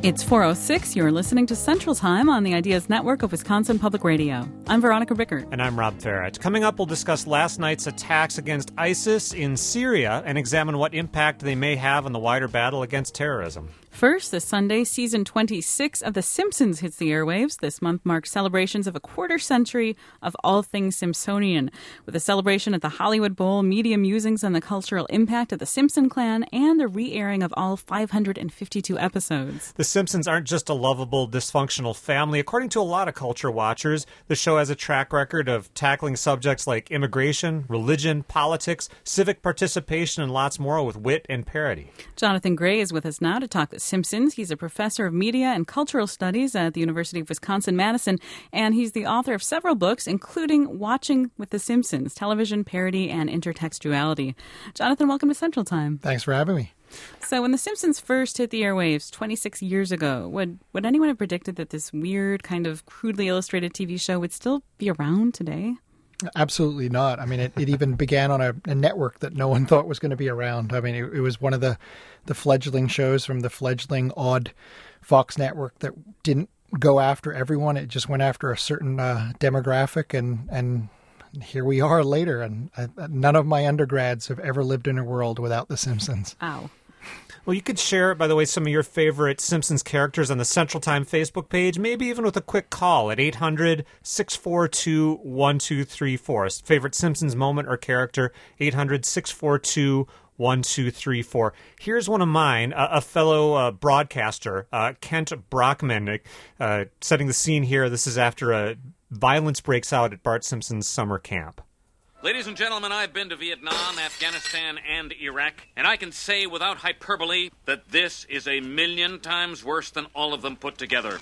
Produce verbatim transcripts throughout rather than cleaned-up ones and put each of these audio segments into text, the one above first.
It's four oh six. You're listening to Central Time on the Ideas Network of Wisconsin Public Radio. I'm Veronica Rickert. And I'm Rob Farrett. Coming up, we'll discuss last night's attacks against ISIS in Syria and examine what impact they may have on the wider battle against terrorism. First, this Sunday, season twenty-six of The Simpsons hits the airwaves. This month marks celebrations of a quarter century of all things Simpsonian, with a celebration at the Hollywood Bowl, media musings on the cultural impact of the Simpson clan, and the re-airing of all five hundred fifty-two episodes. The Simpsons aren't just a lovable, dysfunctional family. According to a lot of culture watchers, the show has a track record of tackling subjects like immigration, religion, politics, civic participation, and lots more with wit and parody. Jonathan Gray is with us now to talk The Simpsons. He's a professor of media and cultural studies at the University of Wisconsin-Madison, and he's the author of several books, including Watching with The Simpsons, Television, Parody, and Intertextuality. Jonathan, welcome to Central Time. Thanks for having me. So when The Simpsons first hit the airwaves twenty-six years ago, would, would anyone have predicted that this weird, kind of crudely illustrated T V show would still be around today? Absolutely not. I mean, it, it even began on a, a network that no one thought was going to be around. I mean, it, it was one of the, the fledgling shows from the fledgling odd Fox network that didn't go after everyone. It just went after a certain uh, demographic, and, and here we are later. And uh, none of my undergrads have ever lived in a world without The Simpsons. Ow. Well, you could share, by the way, some of your favorite Simpsons characters on the Central Time Facebook page, maybe even with a quick call at eight hundred, six four two, one two three four. Favorite Simpsons moment or character, eight hundred, six four two, one two three four. Here's one of mine, a, a fellow uh, broadcaster, uh, Kent Brockman, uh, setting the scene here. This is after a violence breaks out at Bart Simpson's summer camp. Ladies and gentlemen, I've been to Vietnam, Afghanistan, and Iraq, and I can say without hyperbole that this is a million times worse than all of them put together.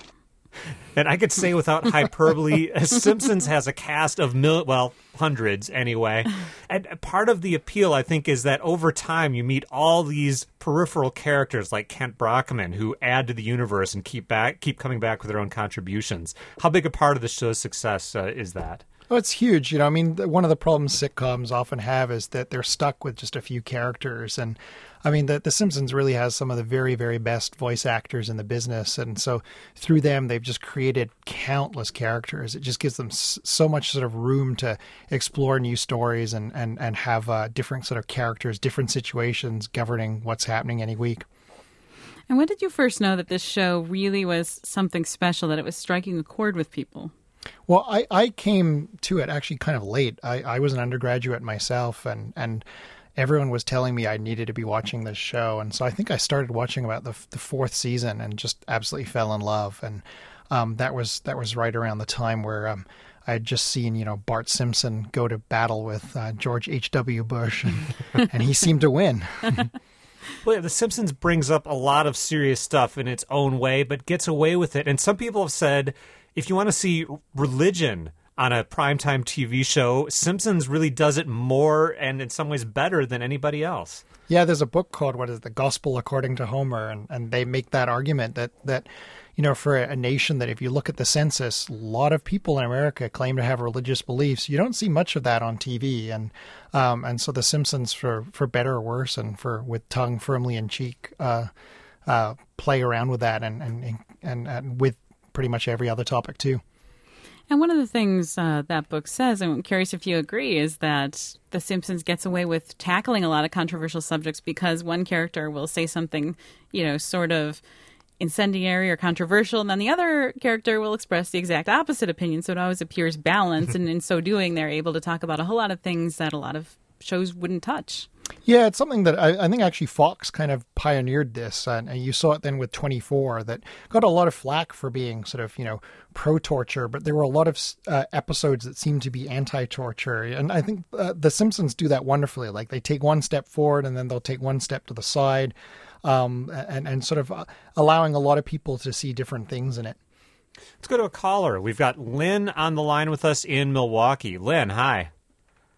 And I could say without hyperbole, Simpsons has a cast of, mil- well, hundreds anyway. And part of the appeal, I think, is that over time you meet all these peripheral characters like Kent Brockman who add to the universe and keep back, keep coming back with their own contributions. How big a part of the show's success uh, is that? Oh, it's huge. You know, I mean, one of the problems sitcoms often have is that they're stuck with just a few characters. And I mean, the, the Simpsons really has some of the very, very best voice actors in the business. And so through them, they've just created countless characters. It just gives them s- so much sort of room to explore new stories and, and, and have uh, different sort of characters, different situations governing what's happening any week. And when did you first know that this show really was something special, that it was striking a chord with people? Well, I, I came to it actually kind of late. I, I was an undergraduate myself, and, and everyone was telling me I needed to be watching this show. And so I think I started watching about the, the fourth season and just absolutely fell in love. And um, that was that was right around the time where um, I had just seen, you know, Bart Simpson go to battle with uh, George H W. Bush, and, and he seemed to win. Well, yeah, The Simpsons brings up a lot of serious stuff in its own way, but gets away with it. And some people have said, if you want to see religion on a primetime T V show, Simpsons really does it more and in some ways better than anybody else. Yeah, there's a book called, what is it, The Gospel According to Homer, and, and they make that argument that, that, you know, for a nation that if you look at the census, a lot of people in America claim to have religious beliefs. You don't see much of that on T V, and um, and so The Simpsons, for, for better or worse, and for with tongue firmly in cheek, uh, uh, play around with that, and and, and and with pretty much every other topic too. And one of the things uh, that book says, and I'm curious if you agree, is that The Simpsons gets away with tackling a lot of controversial subjects because one character will say something, you know, sort of incendiary or controversial, and then the other character will express the exact opposite opinion, so it always appears balanced, and in so doing, they're able to talk about a whole lot of things that a lot of shows wouldn't touch. Yeah, it's something that I, I think actually Fox kind of pioneered this, and, and you saw it then with twenty-four that got a lot of flack for being sort of, you know, pro-torture, but there were a lot of uh, episodes that seemed to be anti-torture, and I think uh, The Simpsons do that wonderfully. Like, they take one step forward and then they'll take one step to the side, um, and, and sort of uh, allowing a lot of people to see different things in it. Let's go to a caller. We've got Lynn on the line with us in Milwaukee. Lynn, hi. Hi.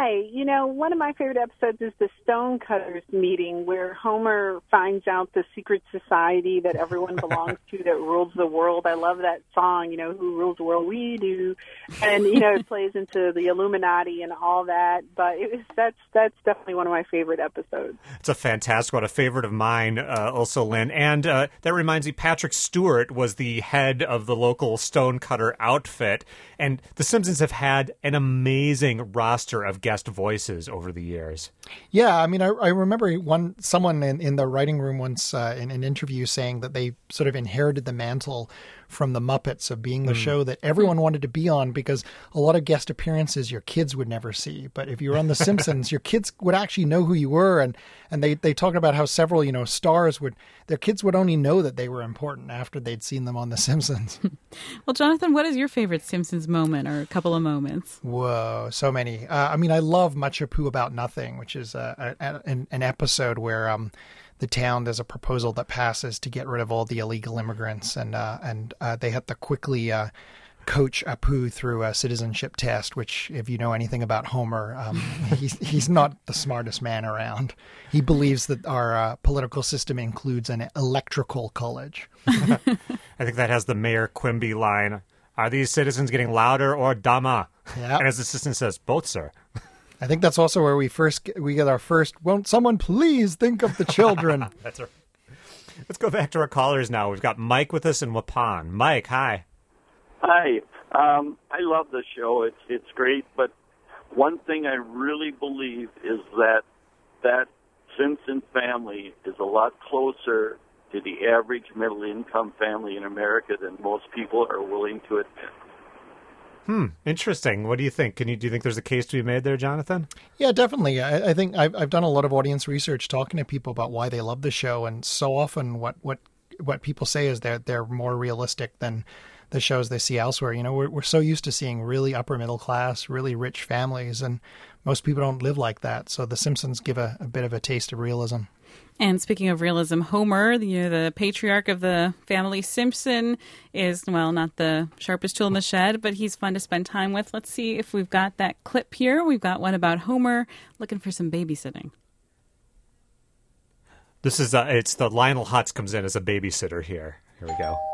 Hi. You know, one of my favorite episodes is the Stonecutters meeting where Homer finds out the secret society that everyone belongs to that rules the world. I love that song, you know, who rules the world? We do. And, you know, it plays into the Illuminati and all that. But it was, that's that's definitely one of my favorite episodes. It's a fantastic one, a favorite of mine, uh, also, Lynn. And uh, that reminds me, Patrick Stewart was the head of the local stonecutter outfit. And The Simpsons have had an amazing roster of guest voices over the years. Yeah, I mean, I, I remember one someone in, in the writing room once uh, in an interview saying that they sort of inherited the mantle from the Muppets of being the mm. show that everyone wanted to be on, because a lot of guest appearances your kids would never see. But if you were on The Simpsons, your kids would actually know who you were. And, and they, they talked about how several, you know, stars would, their kids would only know that they were important after they'd seen them on The Simpsons. Well, Jonathan, what is your favorite Simpsons moment or a couple of moments? Whoa, so many. Uh, I mean, I love Much Ado About Nothing, which is a, a, an, an episode where um, the town, there's a proposal that passes to get rid of all the illegal immigrants, and uh, and uh, they have to quickly uh, coach Apu through a citizenship test, which, if you know anything about Homer, um, he's, he's not the smartest man around. He believes that our uh, political system includes an electrical college. I think that has the Mayor Quimby line, "Are these citizens getting louder or dumber?" Yeah. And his assistant says, "Both, sir." I think that's also where we first get, we get our first, "Won't someone please think of the children?" That's right. Let's go back to our callers now. We've got Mike with us in Waupun. Mike, hi. Hi. Um, I love the show. It's it's great, but one thing I really believe is that that Simpson family is a lot closer to the average middle-income family in America than most people are willing to admit. Hmm. Interesting. What do you think? Can you do you think there's a case to be made there, Jonathan? Yeah, definitely. I, I think I've I've done a lot of audience research talking to people about why they love the show, and so often what what what people say is that they're more realistic than the shows they see elsewhere. You know, we're we're so used to seeing really upper middle class, really rich families, and most people don't live like that. So The Simpsons give a, a bit of a taste of realism. And speaking of realism, Homer, the, you know, the patriarch of the family Simpson, is, well, not the sharpest tool in the shed, but he's fun to spend time with. Let's see if we've got that clip here. We've got one about Homer looking for some babysitting. This is, uh, it's the Lionel Hutz comes in as a babysitter here. Here we go.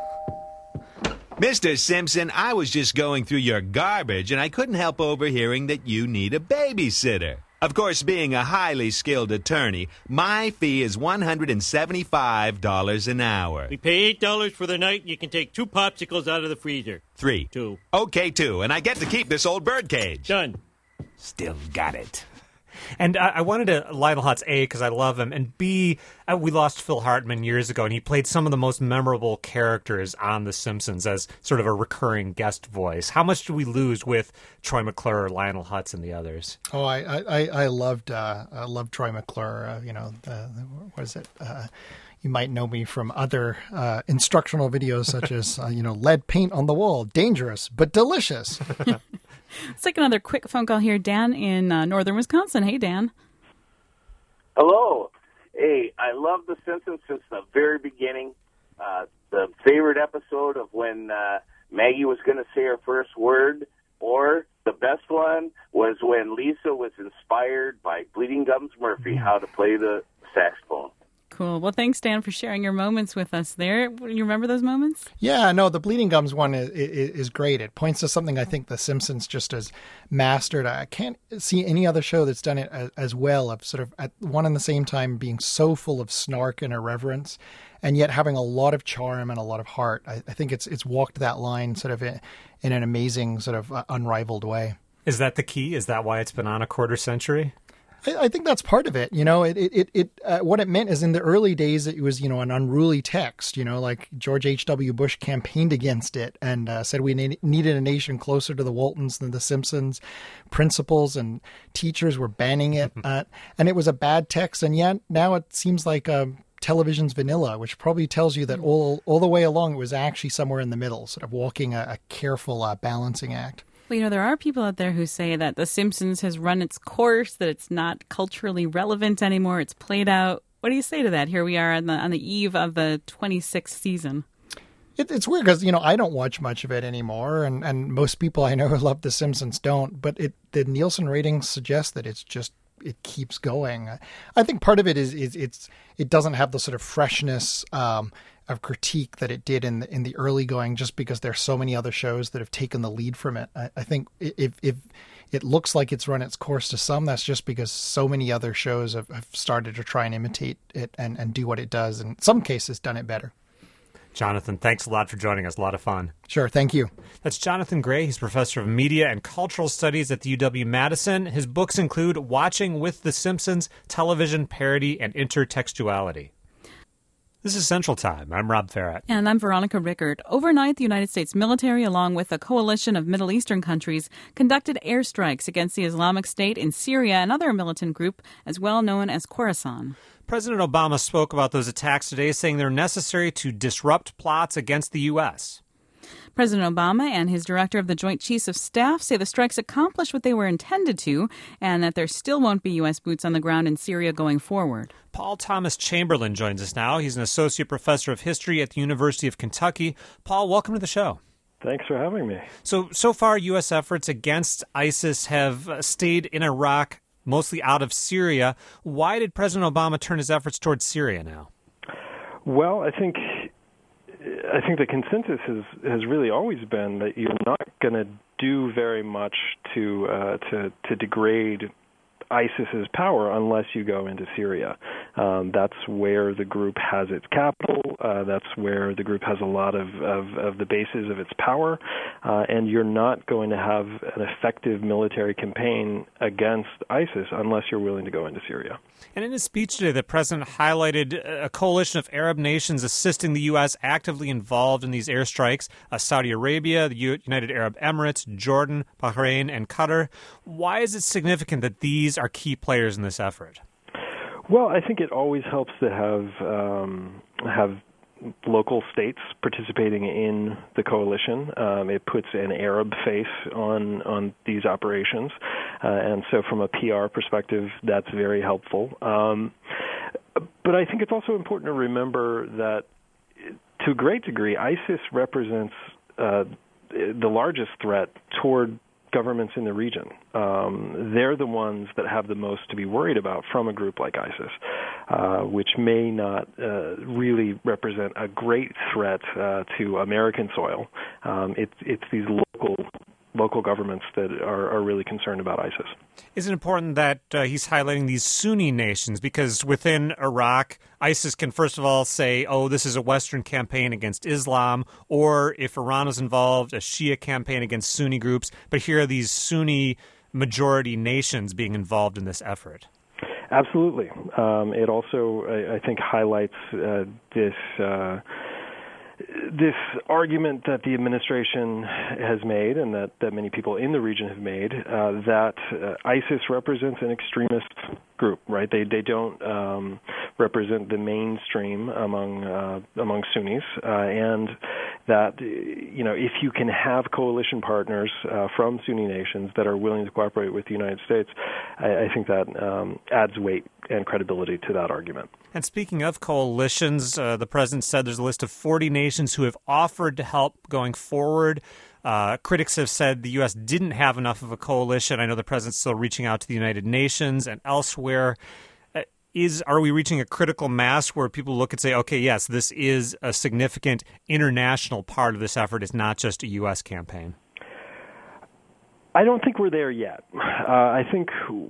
Mister Simpson, I was just going through your garbage, and I couldn't help overhearing that you need a babysitter. Of course, being a highly skilled attorney, my fee is one hundred seventy-five dollars an hour. We pay eight dollars for the night, and you can take two popsicles out of the freezer. Three. Two. Okay, two, and I get to keep this old birdcage. Done. Still got it. And I, I wanted to Lionel Hutz, A, because I love him, and B, uh, we lost Phil Hartman years ago, and he played some of the most memorable characters on The Simpsons as sort of a recurring guest voice. How much did we lose with Troy McClure, Lionel Hutz, and the others? Oh, I I, I loved uh, I loved Troy McClure. Uh, you know, the, what is it? Uh, you might know me from other uh, instructional videos such as uh, you know, lead paint on the wall, dangerous but delicious. Let's take another quick phone call here. Dan in uh, northern Wisconsin. Hey, Dan. Hello. Hey, I love The Simpsons since the very beginning. Uh, the favorite episode of when uh, Maggie was going to say her first word, or the best one was when Lisa was inspired by Bleeding Gums Murphy how to play the saxophone. Cool. Well, thanks, Dan, for sharing your moments with us there. You remember those moments? Yeah, no, the Bleeding Gums one is, is, is great. It points to something I think The Simpsons just has mastered. I can't see any other show that's done it as, as well, of sort of at one and the same time being so full of snark and irreverence, and yet having a lot of charm and a lot of heart. I, I think it's it's walked that line sort of in, in an amazing, sort of uh, unrivaled way. Is that the key? Is that why it's been on a quarter century? I think that's part of it. You know, it, it, it, uh, what it meant is in the early days, it was, you know, an unruly text, you know, like George H W. Bush campaigned against it and uh, said we ne- needed a nation closer to the Waltons than the Simpsons. Principals and teachers were banning it. Uh, and it was a bad text. And yet now it seems like um, television's vanilla, which probably tells you that all, all the way along, it was actually somewhere in the middle, sort of walking a, a careful uh, balancing act. Well, you know, there are people out there who say that The Simpsons has run its course, that it's not culturally relevant anymore. It's played out. What do you say to that? Here we are on the on the eve of the twenty-sixth season. It, it's weird because, you know, I don't watch much of it anymore, and, and most people I know who love The Simpsons don't, but it the Nielsen ratings suggest that it's just, it keeps going. I think part of it is, is it's it doesn't have the sort of freshness um, of critique that it did in the, in the early going, just because there's so many other shows that have taken the lead from it. I, I think if, if it looks like it's run its course to some, that's just because so many other shows have, have started to try and imitate it and, and do what it does, and in some cases done it better. Jonathan, thanks a lot for joining us. A lot of fun. Sure, thank you. That's Jonathan Gray. He's professor of media and cultural studies at the U W-Madison. His books include Watching with The Simpsons, Television, Parody, and Intertextuality. This is Central Time. I'm Rob Farrett. And I'm Veronica Rickard. Overnight, the United States military, along with a coalition of Middle Eastern countries, conducted airstrikes against the Islamic State in Syria, another militant group as well known as Khorasan. President Obama spoke about those attacks today, saying they're necessary to disrupt plots against the U S. President Obama and his director of the Joint Chiefs of Staff say the strikes accomplished what they were intended to, and that there still won't be U S boots on the ground in Syria going forward. Paul Thomas Chamberlain joins us now. He's an associate professor of history at the University of Kentucky. Paul, welcome to the show. Thanks for having me. So, so far, U S efforts against ISIS have stayed in Iraq, mostly out of Syria. Why did President Obama turn his efforts towards Syria now? Well, I think I think the consensus has, has really always been that you're not going to do very much to uh, to to degrade ISIS's power unless you go into Syria. Um, that's where the group has its capital. Uh, that's where the group has a lot of, of, of the bases of its power. Uh, and you're not going to have an effective military campaign against ISIS unless you're willing to go into Syria. And in his speech today, the president highlighted a coalition of Arab nations assisting the U S actively involved in these airstrikes, uh, Saudi Arabia, the U- United Arab Emirates, Jordan, Bahrain, and Qatar. Why is it significant that these are key players in this effort? Well, I think it always helps to have um, have local states participating in the coalition. Um, it puts an Arab face on on these operations, uh, and so from a P R perspective, that's very helpful. Um, but I think it's also important to remember that, to a great degree, ISIS represents uh, the largest threat toward governments in the region. Um, they're the ones that have the most to be worried about from a group like ISIS, uh, which may not uh, really represent a great threat uh, to American soil. Um, it's it's these local local governments that are, are really concerned about ISIS. Is it important that uh, he's highlighting these Sunni nations? Because within Iraq, ISIS can first of all say, oh, this is a Western campaign against Islam, or if Iran is involved, a Shia campaign against Sunni groups. But here are these Sunni majority nations being involved in this effort. Absolutely. Um, it also, I, I think, highlights uh, this uh, this argument that the administration has made and that, that many people in the region have made, uh, that uh, ISIS represents an extremist group, right? They they don't um, represent the mainstream among uh, among Sunnis, uh, and that, you know, if you can have coalition partners uh, from Sunni nations that are willing to cooperate with the United States, I, I think that um, adds weight and credibility to that argument. And speaking of coalitions, uh, the president said there's a list of forty nations who have offered to help going forward. Uh, critics have said the U S didn't have enough of a coalition. I know the president's still reaching out to the United Nations and elsewhere. Uh, is are we reaching a critical mass where people look and say, okay, yes, this is a significant international part of this effort. It's not just a U S campaign? I don't think we're there yet. Uh, I think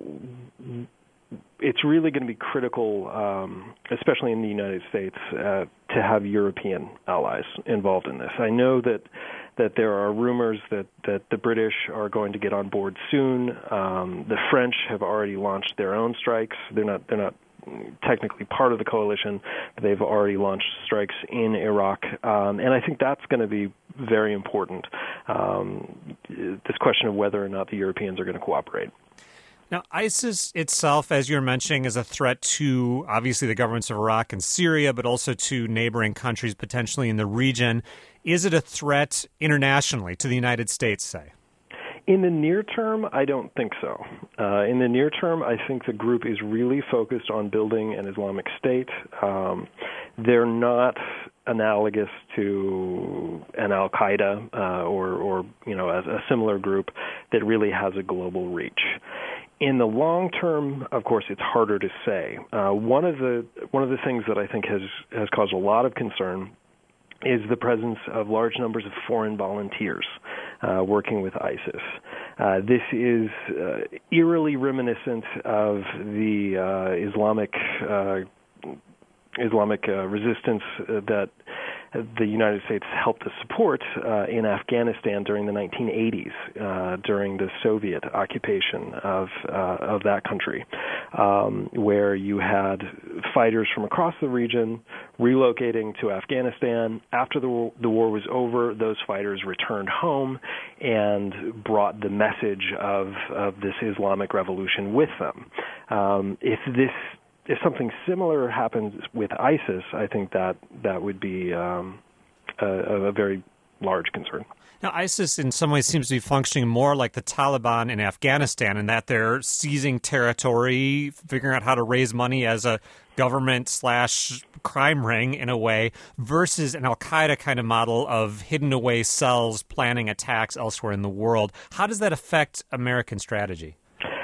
it's really going to be critical, um, especially in the United States, uh, to have European allies involved in this. I know that that there are rumors that, that the British are going to get on board soon. Um, the French have already launched their own strikes. They're not they're not technically part of the coalition, but they've already launched strikes in Iraq. Um, and I think that's going to be very important, um, this question of whether or not the Europeans are going to cooperate. Now, ISIS itself, as you're mentioning, is a threat to, obviously, the governments of Iraq and Syria, but also to neighboring countries potentially in the region. Is it a threat internationally to the United States, say? In the near term, I don't think so. Uh, in the near term, I think the group is really focused on building an Islamic State. Um, they're not analogous to an Al-Qaeda uh, or, or you know, a, a similar group that really has a global reach. In the long term, of course, it's harder to say. Uh, one of the one of the things that I think has has caused a lot of concern is the presence of large numbers of foreign volunteers uh, working with ISIS. Uh, this is uh, eerily reminiscent of the uh, Islamic uh, Islamic uh, resistance uh, that the United States helped to support uh, in Afghanistan during the nineteen eighties, uh, during the Soviet occupation of uh, of that country, um, where you had fighters from across the region relocating to Afghanistan. After the war, the war was over, those fighters returned home and brought the message of, of this Islamic revolution with them. Um, if this If something similar happens with ISIS, I think that that would be um, a, a very large concern. Now, ISIS in some ways seems to be functioning more like the Taliban in Afghanistan in that they're seizing territory, figuring out how to raise money as a government slash crime ring in a way, versus an Al-Qaeda kind of model of hidden away cells planning attacks elsewhere in the world. How does that affect American strategy?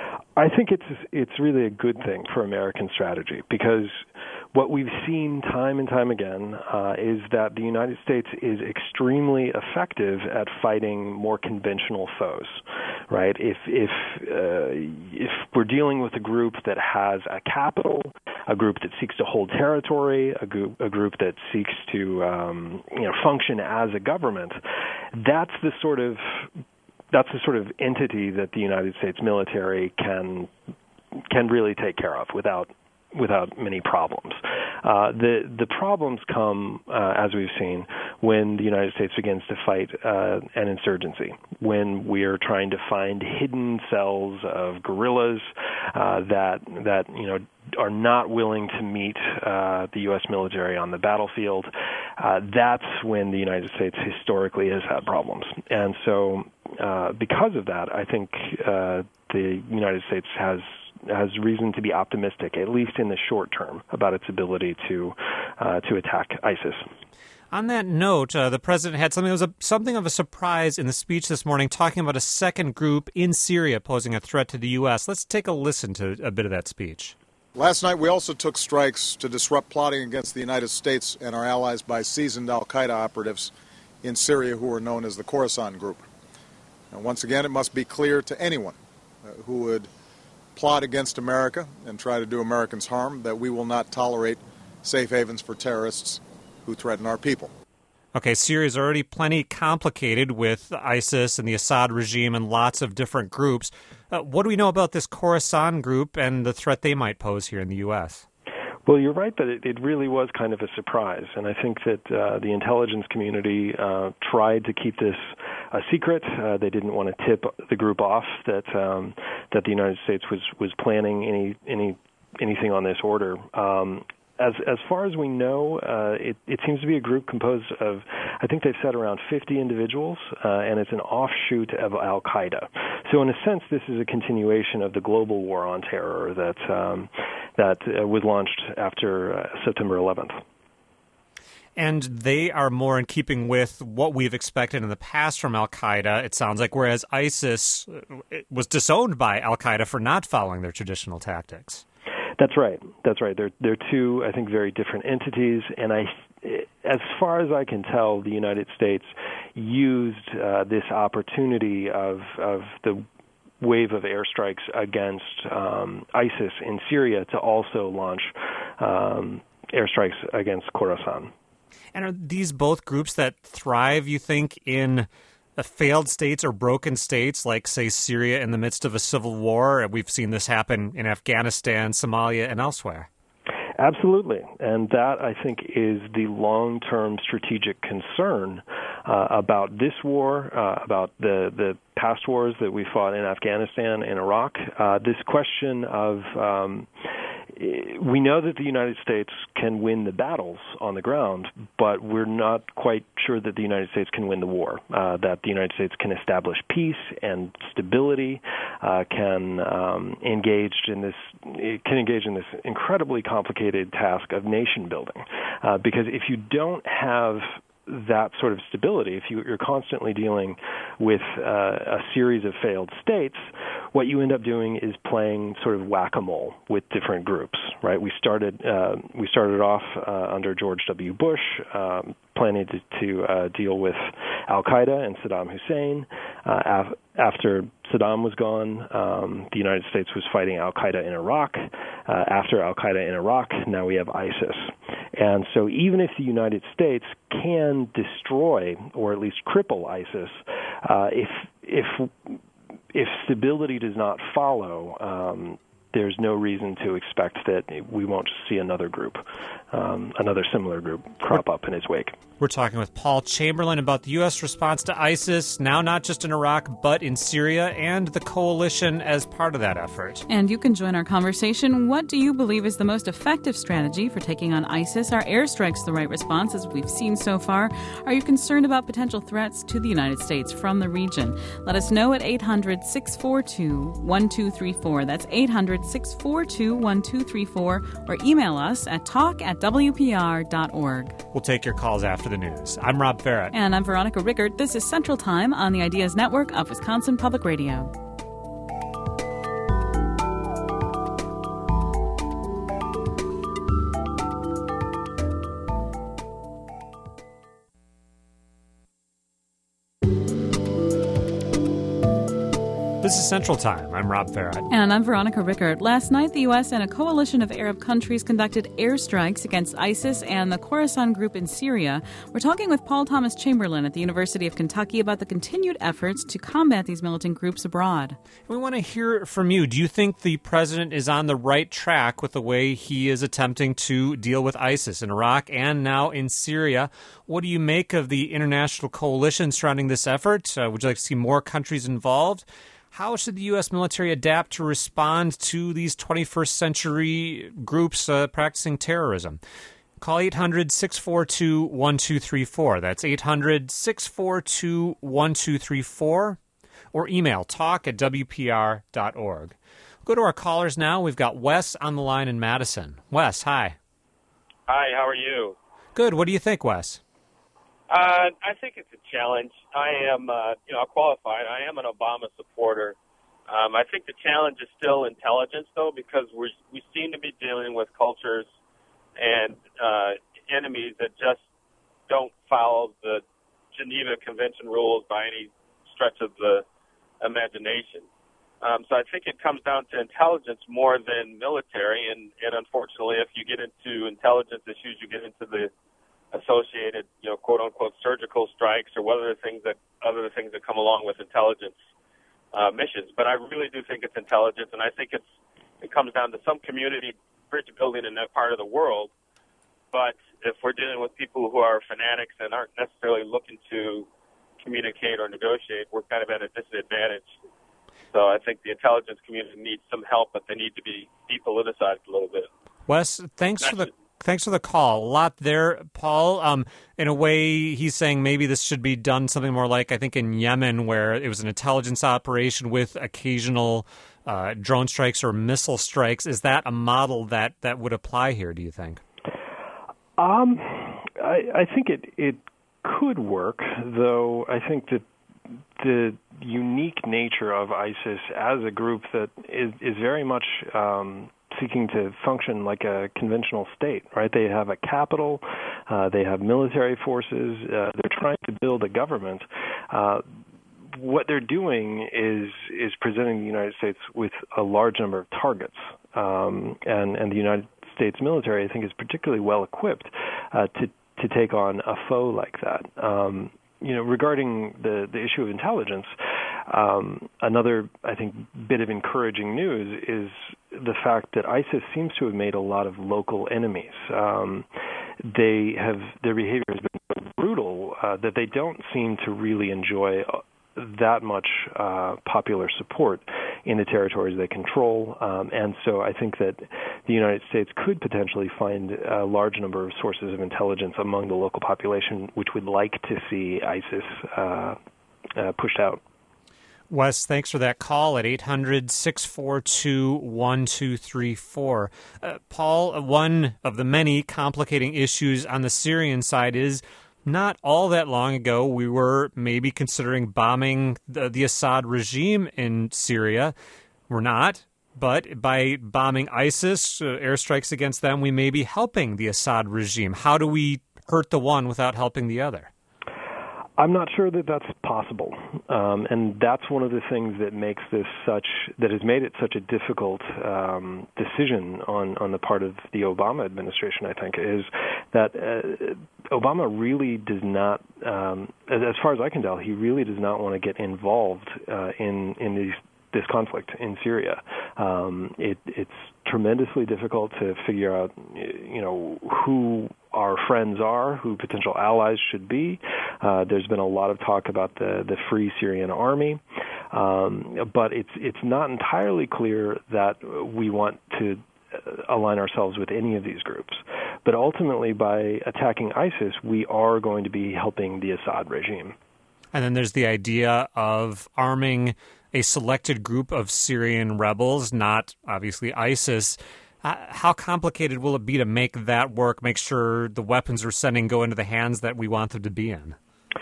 I think it's it's really a good thing for American strategy, because what we've seen time and time again uh, is that the United States is extremely effective at fighting more conventional foes, right? If if uh, if we're dealing with a group that has a capital, a group that seeks to hold territory, a group a group that seeks to um, you know function as a government, that's the sort of That's the sort of entity that the United States military can can really take care of without without many problems. Uh, the the problems come, uh, as we've seen, when the United States begins to fight uh, an insurgency, when we are trying to find hidden cells of guerrillas uh, that that you know are not willing to meet uh, the U S military on the battlefield. Uh, that's when the United States historically has had problems, and so uh, because of that, I think uh, the United States has. has reason to be optimistic, at least in the short term, about its ability to uh, to attack ISIS. On that note, uh, the president had something that was a, something of a surprise in the speech this morning, talking about a second group in Syria posing a threat to the U S. Let's take a listen to a bit of that speech. Last night, we also took strikes to disrupt plotting against the United States and our allies by seasoned al-Qaeda operatives in Syria who are known as the Khorasan Group. And once again, it must be clear to anyone uh, who would plot against America and try to do Americans harm that we will not tolerate safe havens for terrorists who threaten our people. Okay, Syria is already plenty complicated with ISIS and the Assad regime and lots of different groups. Uh, what do we know about this Khorasan group and the threat they might pose here in the U S? Well, you're right that it, it really was kind of a surprise, and I think that uh, the intelligence community uh, tried to keep this a secret. Uh, they didn't want to tip the group off that um, that the United States was, was planning any any anything on this order. Um, as as far as we know, uh, it, it seems to be a group composed of, I think they've said around fifty individuals, uh, and it's an offshoot of Al-Qaeda. So in a sense, this is a continuation of the global war on terror that um, that uh, was launched after uh, September eleventh. And they are more in keeping with what we've expected in the past from Al-Qaeda, it sounds like, whereas ISIS was disowned by Al-Qaeda for not following their traditional tactics. That's right. That's right. They're they're two, I think, very different entities, and I, as far as I can tell, the United States used uh, this opportunity of of the wave of airstrikes against um, ISIS in Syria to also launch um, airstrikes against Khorasan. And are these both groups that thrive, you think, in uh, failed states or broken states, like, say, Syria in the midst of a civil war? We've seen this happen in Afghanistan, Somalia, and elsewhere. Absolutely. And that, I think, is the long-term strategic concern uh, about this war, uh, about the, the past wars that we fought in Afghanistan and Iraq. Uh, this question of... Um, we know that the United States can win the battles on the ground, but we're not quite sure that the United States can win the war, uh, that the United States can establish peace and stability, uh, can um, engage in this can engage in this incredibly complicated task of nation building. Uh, because if you don't have that sort of stability, if you, you're constantly dealing with uh, a series of failed states, what you end up doing is playing sort of whack-a-mole with different groups, right? We started uh, we started off uh, under George W. Bush, um, planning to, to uh, deal with Al-Qaeda and Saddam Hussein. Uh, af- after Saddam was gone, um, the United States was fighting Al-Qaeda in Iraq. Uh, after Al-Qaeda in Iraq, now we have ISIS. And so even if the United States can destroy or at least cripple ISIS, uh, if if if stability does not follow, um, there's no reason to expect that we won't see another group, um, another similar group crop up in its wake. We're talking with Paul Chamberlain about the U S response to ISIS, now not just in Iraq, but in Syria, and the coalition as part of that effort. And you can join our conversation. What do you believe is the most effective strategy for taking on ISIS? Are airstrikes the right response, as we've seen so far? Are you concerned about potential threats to the United States from the region? Let us know at eight hundred, six four two, one two three four. That's eight hundred, six four two, one two three four. Or email us at talk at w p r dot org. We'll take your calls after the news. I'm Rob Barrett. And I'm Veronica Rickert. This is Central Time on the Ideas Network of Wisconsin Public Radio. This is Central Time. I'm Rob Barrett. And I'm Veronica Rickert. Last night, the U S and a coalition of Arab countries conducted airstrikes against ISIS and the Khorasan group in Syria. We're talking with Paul Thomas Chamberlain at the University of Kentucky about the continued efforts to combat these militant groups abroad. We want to hear from you. Do you think the president is on the right track with the way he is attempting to deal with ISIS in Iraq and now in Syria? What do you make of the international coalition surrounding this effort? Uh, would you like to see more countries involved? How should the U S military adapt to respond to these twenty-first century groups uh, practicing terrorism? Call eight hundred, six four two, one two three four. That's eight hundred, six four two, one two three four. Or email talk at w p r dot org. Go to our callers now. We've got Wes on the line in Madison. Wes, hi. Hi, how are you? Good. What do you think, Wes? Uh, I think it's a challenge. I am, uh, you know, qualified. I am an Obama supporter. Um, I think the challenge is still intelligence, though, because we we seem to be dealing with cultures and uh, enemies that just don't follow the Geneva Convention rules by any stretch of the imagination. Um, so I think it comes down to intelligence more than military, and, and unfortunately, if you get into intelligence issues, you get into the associated, you know, quote unquote surgical strikes or what other things that other things that come along with intelligence uh, missions. But I really do think it's intelligence, and I think it's it comes down to some community bridge building in that part of the world. But if we're dealing with people who are fanatics and aren't necessarily looking to communicate or negotiate, we're kind of at a disadvantage. So I think the intelligence community needs some help, but they need to be depoliticized a little bit. Wes, thanks That's for the. it. Thanks for the call. A lot there, Paul. Um, in a way, he's saying maybe this should be done something more like, I think, in Yemen, where it was an intelligence operation with occasional uh, drone strikes or missile strikes. Is that a model that, that would apply here, do you think? Um, I, I think it, it could work, though I think that the unique nature of ISIS as a group that is, is very much um, seeking to function like a conventional state, right? They have a capital, uh, they have military forces, uh, they're trying to build a government. Uh, what they're doing is is presenting the United States with a large number of targets, um, and, and the United States military, I think, is particularly well equipped uh, to to take on a foe like that. Um, you know, regarding the, the issue of intelligence, um, another, I think, bit of encouraging news is the fact that ISIS seems to have made a lot of local enemies. Um, they have their behavior has been so brutal uh, that they don't seem to really enjoy that much uh, popular support in the territories they control. Um, and so I think that the United States could potentially find a large number of sources of intelligence among the local population which would like to see ISIS uh, uh, pushed out. Wes, thanks for that call at eight hundred, six four two, one two three four. Uh, Paul, one of the many complicating issues on the Syrian side is not all that long ago we were maybe considering bombing the, the Assad regime in Syria. We're not, but by bombing ISIS, uh, airstrikes against them, we may be helping the Assad regime. How do we hurt the one without helping the other? I'm not sure that that's possible, um, and that's one of the things that makes this such that has made it such a difficult um, decision on, on the part of the Obama administration. I think is that uh, Obama really does not, um, as, as far as I can tell, he really does not want to get involved uh, in in these. this conflict in Syria. Um, it, it's tremendously difficult to figure out, you know, who our friends are, who potential allies should be. Uh, there's been a lot of talk about the, the Free Syrian Army, um, but it's it's not entirely clear that we want to align ourselves with any of these groups. But ultimately, by attacking ISIS, we are going to be helping the Assad regime. And then there's the idea of arming a selected group of Syrian rebels, not obviously ISIS. Uh, how complicated will it be to make that work, make sure the weapons we're sending go into the hands that we want them to be in?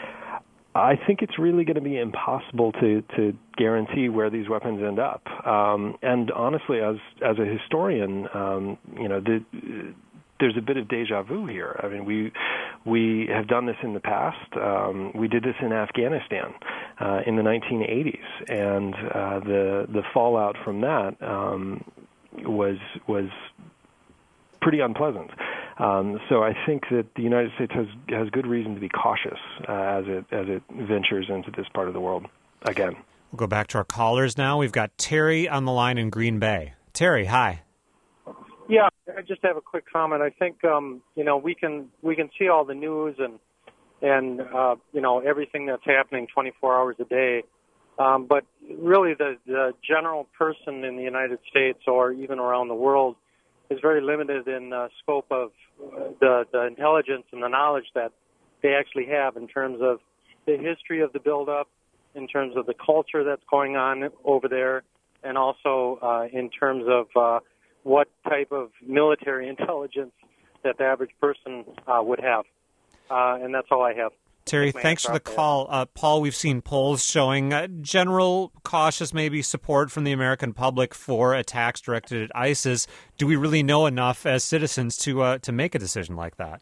I think it's really going to be impossible to, to guarantee where these weapons end up. Um, and honestly, as as a historian, um, you know, the, there's a bit of deja vu here. I mean, we we have done this in the past. Um, we did this in Afghanistan uh, in the nineteen eighties, and uh, the the fallout from that um, was was pretty unpleasant. Um, so I think that the United States has has good reason to be cautious uh, as it as it ventures into this part of the world again. We'll go back to our callers now. We've got Terry on the line in Green Bay. Terry, hi. Yeah, I just have a quick comment. I think um, you know we can we can see all the news and and uh, you know everything that's happening twenty-four hours a day, um, but really the, the general person in the United States or even around the world is very limited in uh, scope of uh, the the intelligence and the knowledge that they actually have in terms of the history of the buildup, in terms of the culture that's going on over there, and also uh, in terms of uh, what type of military intelligence that the average person uh, would have. Uh, and that's all I have. Terry, thanks for the call. Uh, Paul, we've seen polls showing uh, general cautious maybe support from the American public for attacks directed at ISIS. Do we really know enough as citizens to uh, to make a decision like that?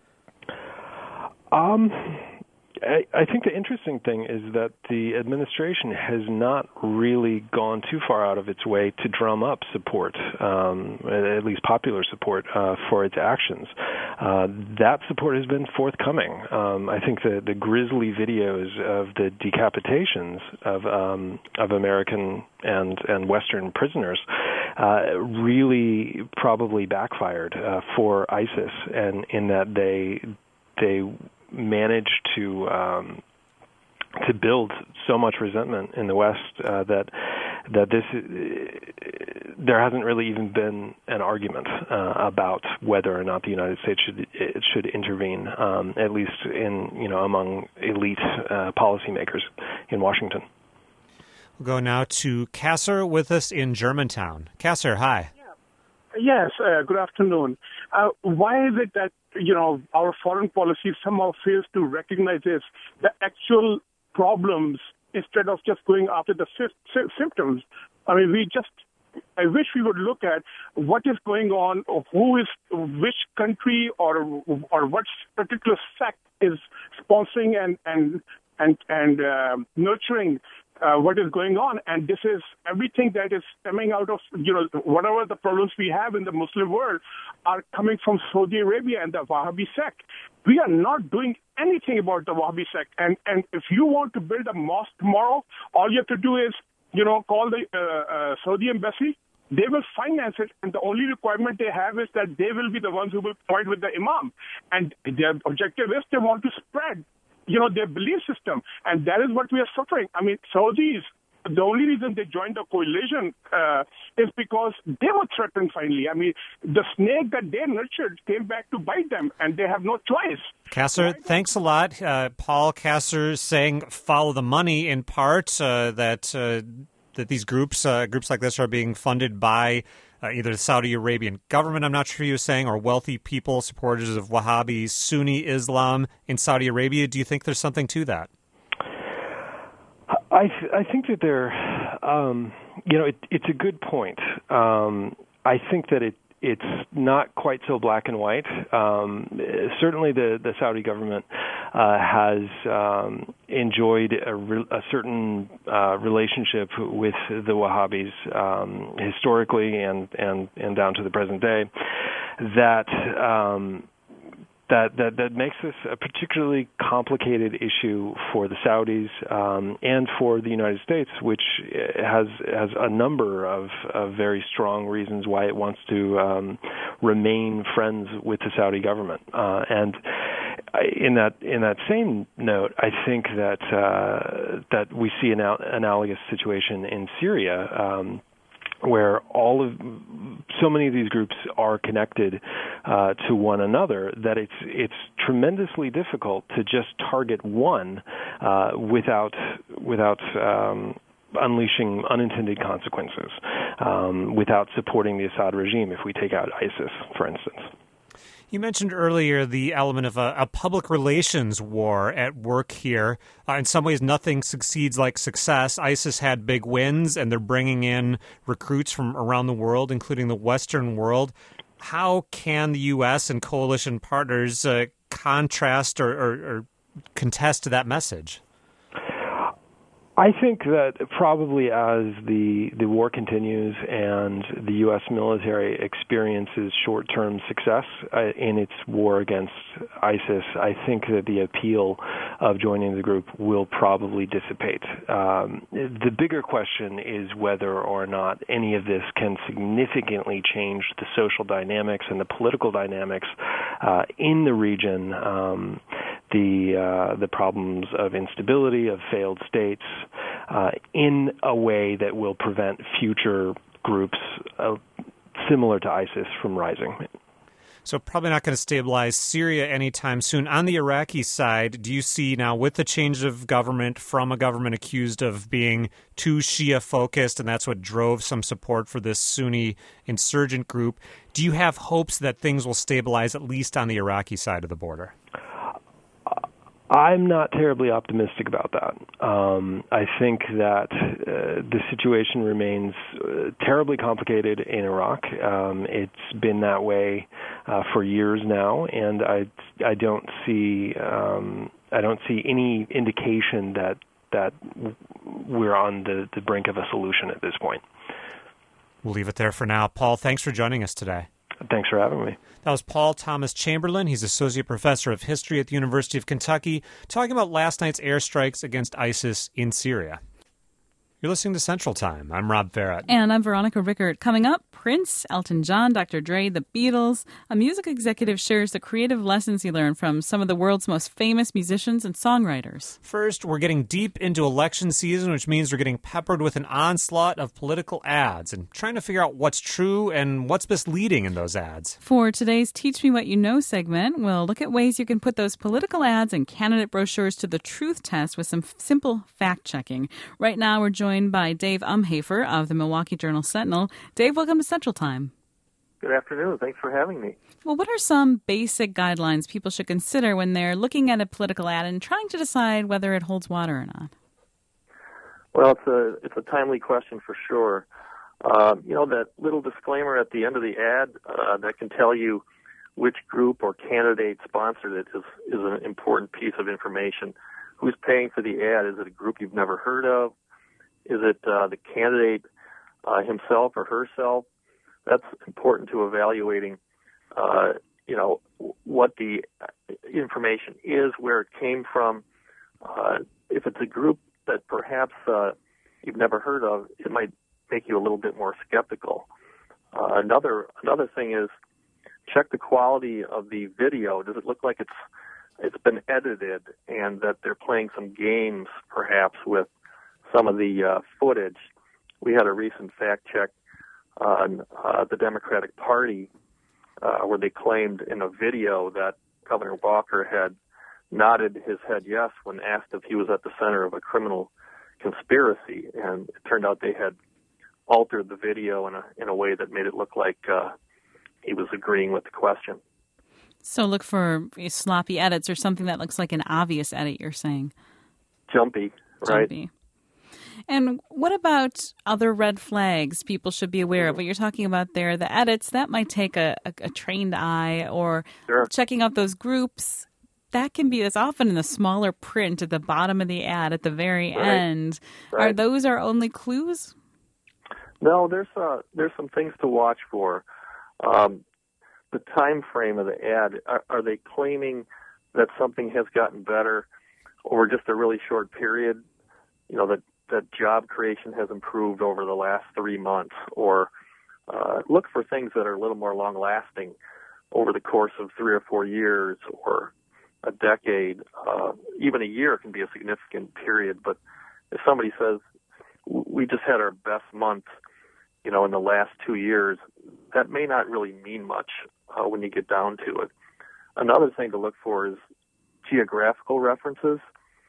Um, I, I think the interesting thing is that the administration has not really gone too far out of its way to drum up support, um, at least popular support, uh, for its actions. Uh, that support has been forthcoming. Um, I think the, the grisly videos of the decapitations of um, of American and, and Western prisoners uh, really probably backfired uh, for ISIS, and in that they they managed to um, to build so much resentment in the West uh, that that this uh, there hasn't really even been an argument uh, about whether or not the United States should should intervene, um, at least in you know among elite uh, policymakers in Washington. We'll go now to Kasser with us in Germantown. Kasser, hi. Yes, uh, good afternoon. Uh, why is it that, you know, our foreign policy somehow fails to recognize this, the actual problems instead of just going after the sy- sy- symptoms? I mean, we just, I wish we would look at what is going on, or who is, which country or or what particular sect is sponsoring and, and, and, and uh, nurturing Uh, what is going on. And this is everything that is stemming out of, you know, whatever the problems we have in the Muslim world are coming from Saudi Arabia and the Wahhabi sect. We are not doing anything about the Wahhabi sect. And, and if you want to build a mosque tomorrow, all you have to do is, you know, call the uh, uh, Saudi embassy. They will finance it, and the only requirement they have is that they will be the ones who will point with the imam. And their objective is they want to spread, you know, their belief system. And that is what we are suffering. I mean, Saudis, the only reason they joined the coalition uh, is because they were threatened finally. I mean, the snake that they nurtured came back to bite them, and they have no choice. Kasser, thanks a lot. Uh, Paul Kasser saying follow the money in part, uh, that uh, that these groups, uh, groups like this are being funded by uh, either the Saudi Arabian government, I'm not sure he was saying, or wealthy people, supporters of Wahhabi Sunni Islam in Saudi Arabia. Do you think there's something to that? I th- I think that there, um, you know, it, it's a good point. Um, I think that it it's not quite so black and white. Um, certainly, the, the Saudi government uh, has um, enjoyed a, re- a certain uh, relationship with the Wahhabis um, historically and, and, and down to the present day that. Um, That, that that makes this a particularly complicated issue for the Saudis um, and for the United States, which has has a number of, of very strong reasons why it wants to um, remain friends with the Saudi government. Uh, and in that in that same note, I think that uh, that we see an analogous situation in Syria. Um, where all of so many of these groups are connected uh, to one another that it's it's tremendously difficult to just target one uh, without without um, unleashing unintended consequences, um, without supporting the Assad regime. If we take out ISIS, for instance. You mentioned earlier the element of a, a public relations war at work here. Uh, in some ways, nothing succeeds like success. ISIS had big wins, and they're bringing in recruits from around the world, including the Western world. How can the U S and coalition partners uh, contrast or, or, or contest to that message? I think that probably as the the war continues and the U S military experiences short-term success uh, in its war against ISIS, I think that the appeal of joining the group will probably dissipate. Um, the bigger question is whether or not any of this can significantly change the social dynamics and the political dynamics uh, in the region. Um, the uh, the problems of instability, of failed states, uh, in a way that will prevent future groups uh, similar to ISIS from rising. So probably not going to stabilize Syria anytime soon. On the Iraqi side, do you see now with the change of government from a government accused of being too Shia-focused, and that's what drove some support for this Sunni insurgent group, do you have hopes that things will stabilize at least on the Iraqi side of the border? I'm not terribly optimistic about that. Um, I think that uh, the situation remains uh, terribly complicated in Iraq. Um, it's been that way uh, for years now, and I I don't see um, I don't see any indication that that we're on the, the brink of a solution at this point. We'll leave it there for now. Paul, thanks for joining us today. Thanks for having me. That was Paul Thomas Chamberlain. He's Associate Professor of History at the University of Kentucky, talking about last night's airstrikes against ISIS in Syria. You're listening to Central Time. I'm Rob Farrett. And I'm Veronica Rickert. Coming up, Prince, Elton John, Doctor Dre, The Beatles. A music executive shares the creative lessons he learned from some of the world's most famous musicians and songwriters. First, we're getting deep into election season, which means we're getting peppered with an onslaught of political ads and trying to figure out what's true and what's misleading in those ads. For today's Teach Me What You Know segment, we'll look at ways you can put those political ads and candidate brochures to the truth test with some simple fact-checking. Right now, we're joined by Dave Umhafer of the Milwaukee Journal Sentinel. Dave, welcome to Central Time. Good afternoon. Thanks for having me. Well, what are some basic guidelines people should consider when they're looking at a political ad and trying to decide whether it holds water or not? Well, it's a it's a timely question for sure. Uh, you know, that little disclaimer at the end of the ad uh, that can tell you which group or candidate sponsored it is, is an important piece of information. Who's paying for the ad? Is it a group you've never heard of? Is it uh, the candidate uh, himself or herself? That's important to evaluating, uh, you know, what the information is, where it came from. Uh, if it's a group that perhaps uh, you've never heard of, it might make you a little bit more skeptical. Uh, another another thing is check the quality of the video. Does it look like it's it's been edited and that they're playing some games, perhaps with some of the uh, footage. We had a recent fact check on uh, the Democratic Party uh, where they claimed in a video that Governor Walker had nodded his head yes when asked if he was at the center of a criminal conspiracy, and it turned out they had altered the video in a in a way that made it look like uh, he was agreeing with the question. So look for sloppy edits or something that looks like an obvious edit, you're saying. Jumpy, right? Jumpy. And what about other red flags people should be aware of? What you're talking about there, the edits, that might take a, a, a trained eye, or sure. checking out those groups. That can be as often in the smaller print at the bottom of the ad at the very right. end. Right. Are those our only clues? No, there's uh, there's some things to watch for. Um, the time frame of the ad, are, are they claiming that something has gotten better over just a really short period? You know, that, that job creation has improved over the last three months, or uh, look for things that are a little more long-lasting over the course of three or four years or a decade. Uh, even a year can be a significant period, but if somebody says, we just had our best month, you know, in the last two years, that may not really mean much uh, when you get down to it. Another thing to look for is geographical references.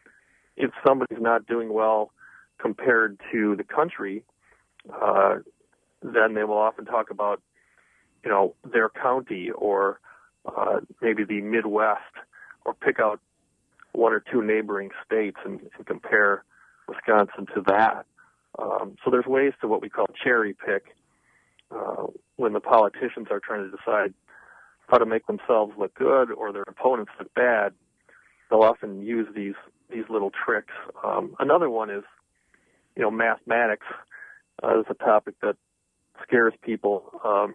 If somebody's not doing well compared to the country, uh, then they will often talk about, you know, their county or uh, maybe the Midwest, or pick out one or two neighboring states and, and compare Wisconsin to that. Um, so there's ways to what we call cherry pick uh, when the politicians are trying to decide how to make themselves look good or their opponents look bad. They'll often use these these little tricks. Um, another one is, you know, mathematics uh, is a topic that scares people. Um,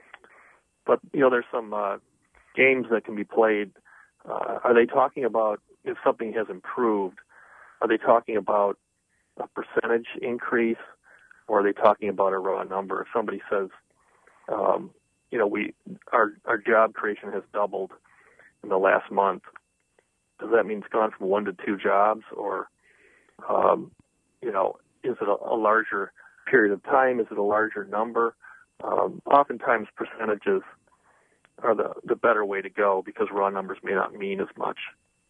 but, you know, there's some uh, games that can be played. Uh, are they talking about if something has improved? Are they talking about a percentage increase, or are they talking about a raw number? If somebody says, um, you know, we our our job creation has doubled in the last month, does that mean it's gone from one to two jobs, or um, you know, is it a, a larger period of time? Is it a larger number? Um, oftentimes, percentages are the the better way to go because raw numbers may not mean as much.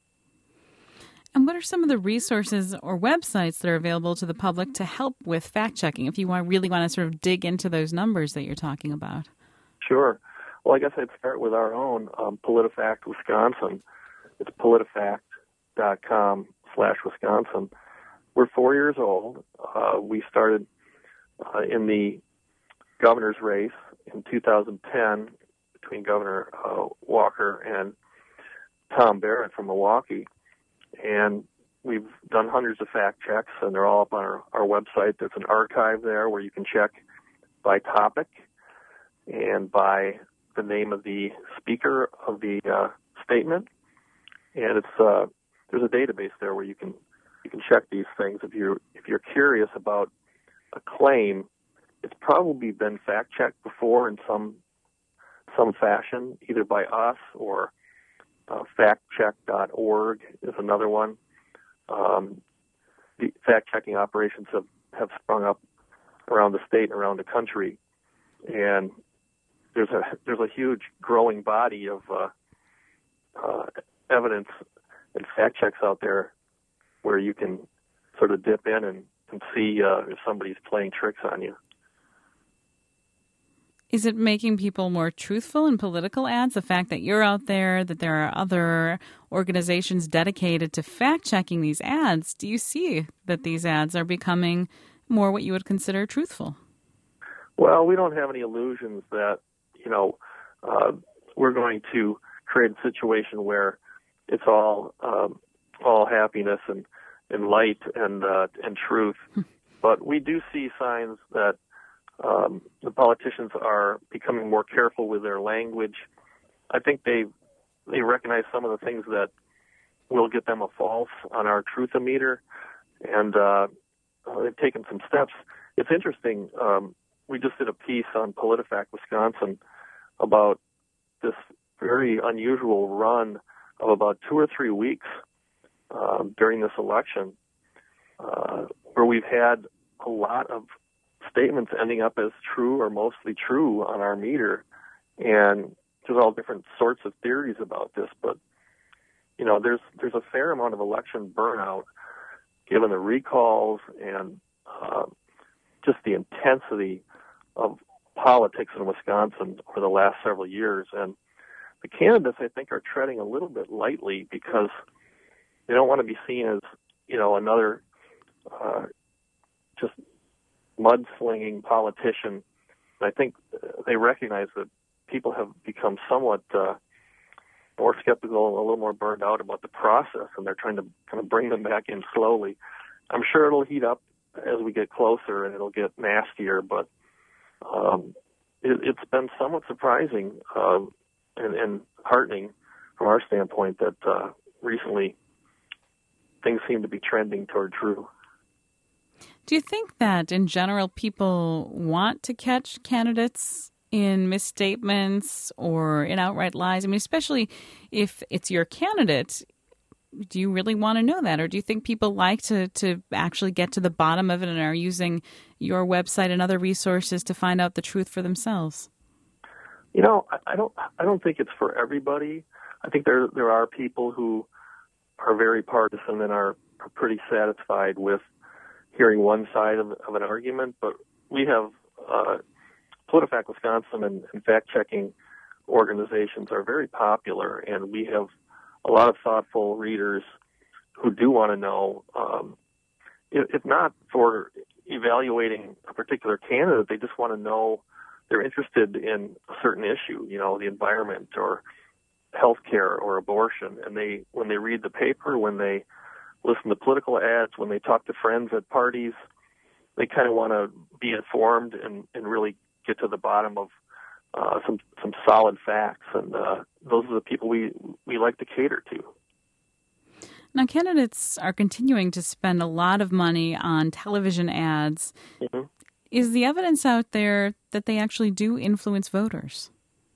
And what are some of the resources or websites that are available to the public to help with fact-checking if you want, really want to sort of dig into those numbers that you're talking about? Sure. Well, I guess I'd start with our own, um, PolitiFact Wisconsin. It's politifact.com slash Wisconsin. We're four years old. Uh, we started uh, in the governor's race in two thousand ten between Governor uh, Walker and Tom Barrett from Milwaukee. And we've done hundreds of fact checks, and they're all up on our, our website. There's an archive there where you can check by topic and by the name of the speaker of the uh, statement. And it's uh, there's a database there where you can you can check these things. If you're if you're curious about a claim, it's probably been fact checked before in some some fashion, either by us or Uh, fact check dot org is another one. Um, the fact-checking operations have, have sprung up around the state and around the country, and there's a there's a huge growing body of uh, uh, evidence and fact checks out there where you can sort of dip in and, and see uh, if somebody's playing tricks on you. Is it making people more truthful in political ads? The fact that you're out there, that there are other organizations dedicated to fact-checking these ads, do you see that these ads are becoming more what you would consider truthful? Well, we don't have any illusions that, you know, uh, we're going to create a situation where it's all um, all happiness and, and light and uh, and truth. But we do see signs that Um, the politicians are becoming more careful with their language. I think they they recognize some of the things that will get them a false on our truth-o-meter, and uh, they've taken some steps. It's interesting. Um, we just did a piece on PolitiFact Wisconsin about this very unusual run of about two or three weeks uh, during this election, uh, where we've had a lot of statements ending up as true or mostly true on our meter. And there's all different sorts of theories about this, but, you know, there's there's a fair amount of election burnout given the recalls and uh, just the intensity of politics in Wisconsin over the last several years. And the candidates, I think, are treading a little bit lightly because they don't want to be seen as, you know, another uh, just mudslinging politician. And I think they recognize that people have become somewhat uh, more skeptical and a little more burned out about the process, and they're trying to kind of bring them back in slowly. I'm sure it'll heat up as we get closer and it'll get nastier, but um, it, it's been somewhat surprising uh, and, and heartening from our standpoint that uh, recently things seem to be trending toward true. Do you think that, in general, people want to catch candidates in misstatements or in outright lies? I mean, especially if it's your candidate, do you really want to know that? Or do you think people like to, to actually get to the bottom of it and are using your website and other resources to find out the truth for themselves? You know, I don't I don't think it's for everybody. I think there there are people who are very partisan and are, are pretty satisfied with hearing one side of, of an argument, but we have uh, PolitiFact Wisconsin and, and fact-checking organizations are very popular, and we have a lot of thoughtful readers who do want to know, um, if, if not for evaluating a particular candidate, they just want to know, they're interested in a certain issue, you know, the environment or healthcare or abortion, and they, when they read the paper, when they listen to political ads, when they talk to friends at parties, they kind of want to be informed and, and really get to the bottom of uh, some some solid facts, and uh, those are the people we we like to cater to. Now, candidates are continuing to spend a lot of money on television ads. Mm-hmm. Is the evidence out there that they actually do influence voters?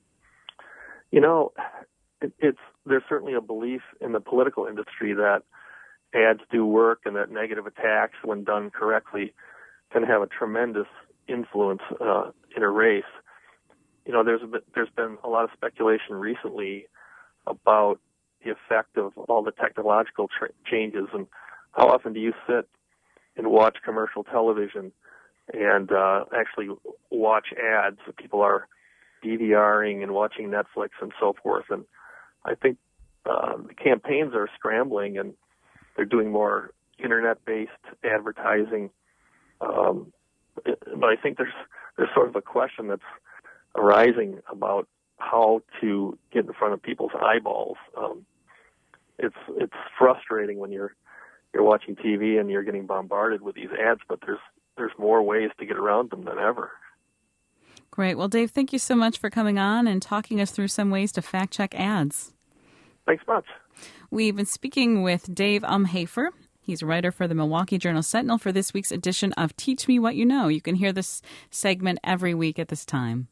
You know, it, it's there's certainly a belief in the political industry that ads do work and that negative attacks, when done correctly, can have a tremendous influence uh, in a race. You know, there's a bit, there's been a lot of speculation recently about the effect of all the technological tra- changes, and how often do you sit and watch commercial television and uh, actually watch ads? People are DVRing and watching Netflix and so forth, and I think uh, the campaigns are scrambling and they're doing more internet-based advertising. Um, but I think there's there's sort of a question that's arising about how to get in front of people's eyeballs. Um, it's it's frustrating when you're you're watching T V and you're getting bombarded with these ads, but there's there's more ways to get around them than ever. Great. Well, Dave, thank you so much for coming on and talking us through some ways to fact-check ads. Thanks much. We've been speaking with Dave Umhafer. He's a writer for the Milwaukee Journal-Sentinel for this week's edition of Teach Me What You Know. You can hear this segment every week at this time.